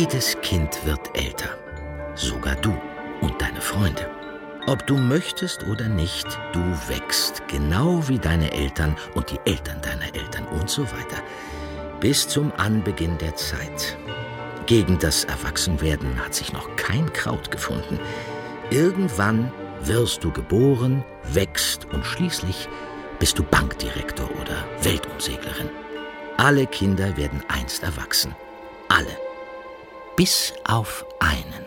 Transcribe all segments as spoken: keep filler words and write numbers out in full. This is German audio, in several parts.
Jedes Kind wird älter. Sogar du und deine Freunde. Ob du möchtest oder nicht, du wächst, genau wie deine Eltern und die Eltern deiner Eltern und so weiter. Bis zum Anbeginn der Zeit. Gegen das Erwachsenwerden hat sich noch kein Kraut gefunden. Irgendwann wirst du geboren, wächst und schließlich bist du Bankdirektor oder Weltumseglerin. Alle Kinder werden einst erwachsen. Alle. Bis auf einen.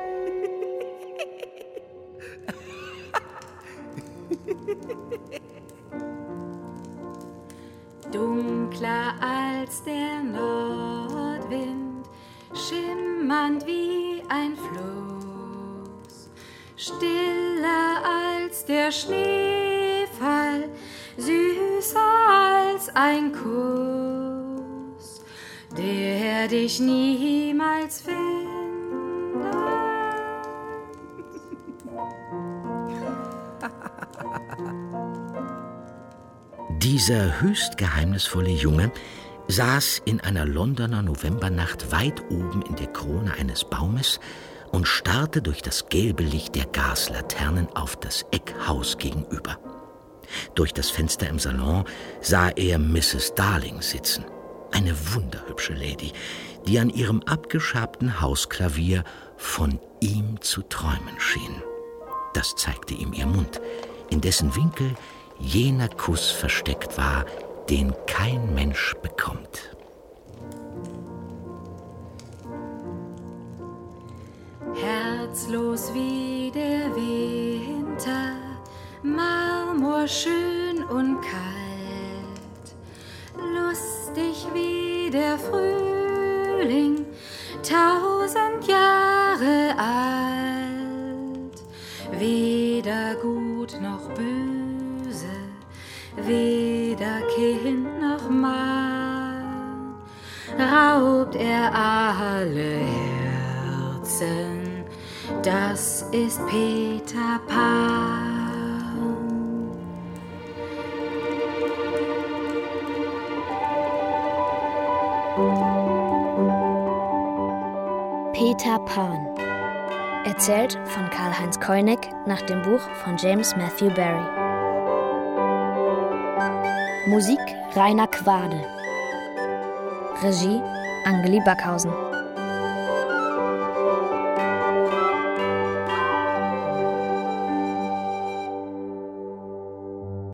Dunkler als der Nordwind, schimmernd wie ein Fluss, stiller als der Schneefall, süßer als ein Kuss, der dich niemals findet. Dieser höchst geheimnisvolle Junge saß in einer Londoner Novembernacht weit oben in der Krone eines Baumes und starrte durch das gelbe Licht der Gaslaternen auf das Eckhaus gegenüber. Durch das Fenster im Salon sah er Misses Darling sitzen, eine wunderhübsche Lady, die an ihrem abgeschabten Hausklavier von ihm zu träumen schien. Das zeigte ihm ihr Mund, in dessen Winkel jener Kuss versteckt war, den kein Mensch bekommt. Herzlos wie der Winter, marmorschön und kalt, lustig wie der Frühling, tausend Jahre alt, weder gut noch böse, weder Kind noch Mann, raubt er alle Herzen, das ist Peter Pan. Peter Pan. Erzählt von Karl-Heinz Koenig nach dem Buch von James Matthew Barrie. Musik Rainer Quade. Regie Angeli Backhausen.